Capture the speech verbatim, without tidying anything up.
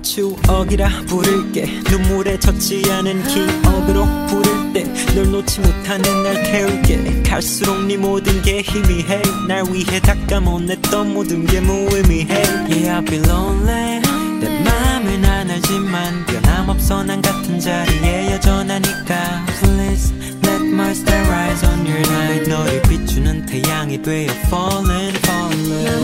추억이라 부를게 눈물에 젖지 않은 기억으로 부를 때 널 놓지 못하는 날 태울게 갈수록 네 모든 게 희미해 날 위해 닦아못냈던 모든 게 무의미해 Yeah I've been lonely 내 맘을 난 알지만 변함없어 난 같은 자리에 여전하니까 Please let my star rise on your night 너를 비추는 태양이 되어 falling falling